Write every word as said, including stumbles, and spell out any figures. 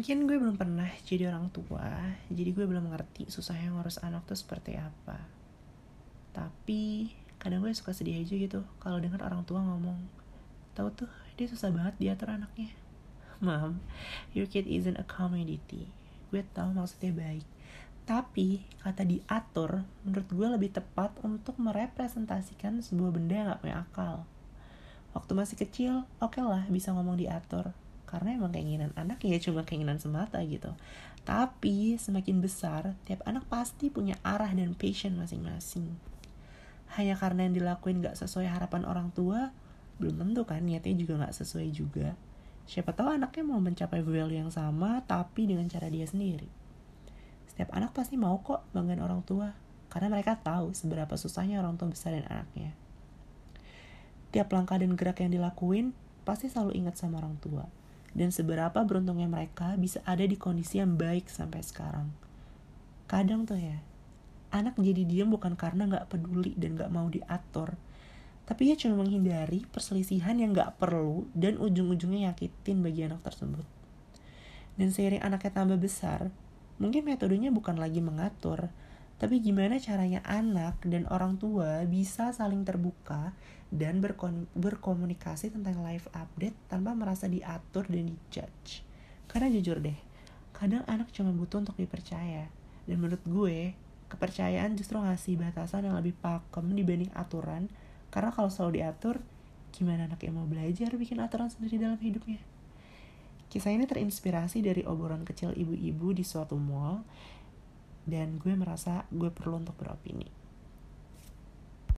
Mungkin gue belum pernah jadi orang tua, jadi gue belum ngerti susahnya ngurus anak tuh seperti apa. Tapi kadang gue suka sedih aja gitu kalau dengar orang tua ngomong, tahu tuh dia susah banget diatur anaknya. Mom, your kid isn't a commodity. Gue tahu maksudnya baik, tapi kata diatur menurut gue lebih tepat untuk merepresentasikan sebuah benda yang gak punya akal. Waktu masih kecil, oke okay lah bisa ngomong diatur, karena emang keinginan anak ya cuma keinginan semata gitu. Tapi semakin besar, tiap anak pasti punya arah dan passion masing-masing. Hanya karena yang dilakuin gak sesuai harapan orang tua, belum tentu kan niatnya juga gak sesuai juga. Siapa tahu anaknya mau mencapai value yang sama, tapi dengan cara dia sendiri. Setiap anak pasti mau kok banggain orang tua, karena mereka tahu seberapa susahnya orang tua besarin anaknya. Tiap langkah dan gerak yang dilakuin pasti selalu ingat sama orang tua. Dan seberapa beruntungnya mereka bisa ada di kondisi yang baik sampai sekarang. Kadang tuh ya, anak jadi diam bukan karena gak peduli dan gak mau diatur, tapi ia cuma menghindari perselisihan yang gak perlu dan ujung-ujungnya nyakitin bagi anak tersebut. Dan seiring anaknya tambah besar, mungkin metodenya bukan lagi mengatur, tapi gimana caranya anak dan orang tua bisa saling terbuka dan berkon- berkomunikasi tentang life update tanpa merasa diatur dan dijudge. Karena jujur deh, kadang anak cuma butuh untuk dipercaya. Dan menurut gue, kepercayaan justru ngasih batasan yang lebih pakem dibanding aturan. Karena kalau selalu diatur, gimana anaknya mau belajar bikin aturan sendiri dalam hidupnya? Kisah ini terinspirasi dari obrolan kecil ibu-ibu di suatu mall, dan gue merasa gue perlu untuk beropini.